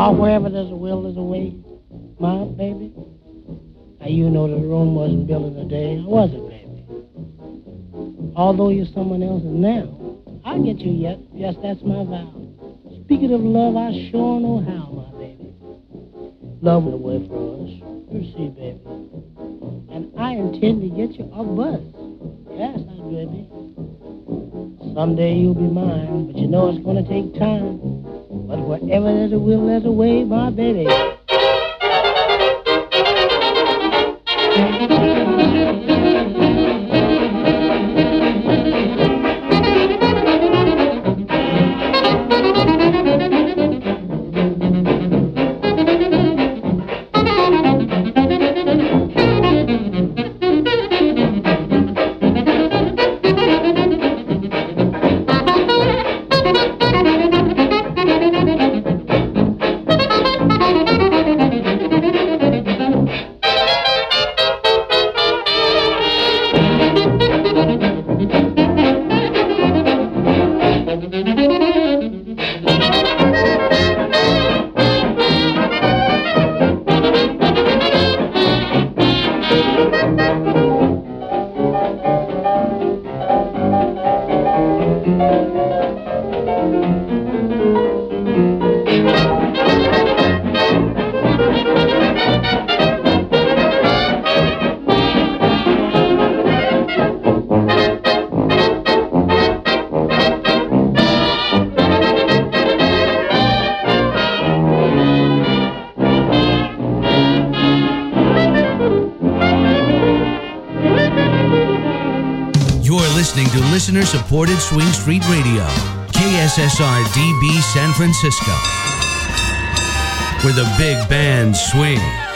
Oh, wherever there's a will, there's a way, my baby. Now, you know that Rome wasn't built in a day, was it, baby? Although you're someone else's now, I'll get you yet. Yes, that's my vow. Speaking of love, I sure know how, my baby. Love will wait for us. You see, baby. And I intend to get you a bus. Yes, I do, baby. Someday you'll be mine, but you know it's gonna take time. But wherever there's a will, there's a way, my baby. Listener-supported Swing Street Radio, KSSR-DB San Francisco, where the big bands swing.